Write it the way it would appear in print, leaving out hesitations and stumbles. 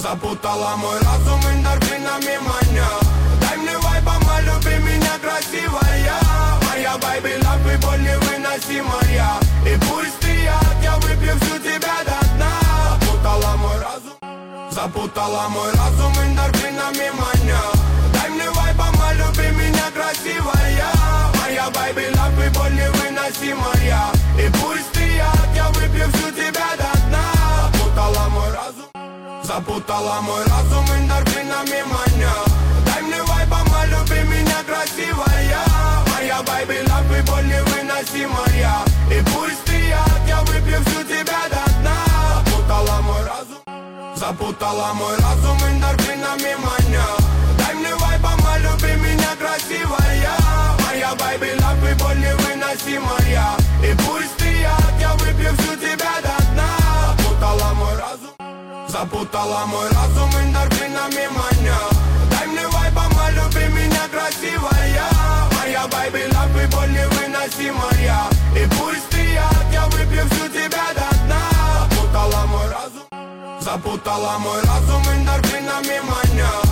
Запутала мой разум эндорфинами маня. Дай мне вайба, люби меня красивая. Моя baby love и боль невыносимая. И пусть ты я выпью всю тебя до дна. Запутала мой разум эндорфинами маня. Дай мне вайба, люби меня красивая. Моя baby love и боль невыносимая. И пусть ты я выпью всю тебя до дна. Запутала мой разум эндорфинами маня. Дай мне вайба, люби меня красивая. Моя baby love и боль невыносимая. И пусть ты я выпью всю тебя до дна. Запутала мой разум эндорфинами маня. Дай мне вайба, люби меня красивая. Моя baby love и боль невыносимая. И пусть ты я выпью всю тебя до дна. Запутала мой разум эндорфинами маня. Дай мне вайба, люби меня красивая. Моя baby love и боль невыносимая. И пусть ты я выпью всю тебя до дна. Запутала мой разум эндорфинами маня.